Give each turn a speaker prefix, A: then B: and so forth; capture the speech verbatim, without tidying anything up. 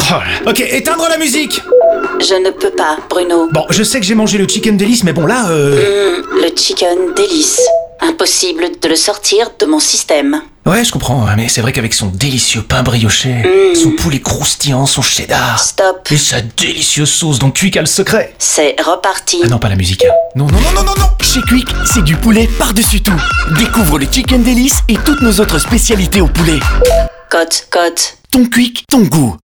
A: Oh, ok, éteindre la musique.
B: Je ne peux pas, Bruno.
A: Bon, je sais que j'ai mangé le chicken délice, mais bon là, euh...
B: Mmh, le chicken délice. Impossible de le sortir de mon système.
A: Ouais, je comprends, mais c'est vrai qu'avec son délicieux pain brioché, mmh. son poulet croustillant, son cheddar...
B: Stop.
A: Et sa délicieuse sauce dont Quick a le secret.
B: C'est reparti.
A: Ah non, pas la musique. Non, non, non, non, non, non.
C: Chez Quick, c'est du poulet par-dessus tout. Découvre le chicken délice et toutes nos autres spécialités au poulet.
B: Cote, cote.
C: Ton Quick, ton goût.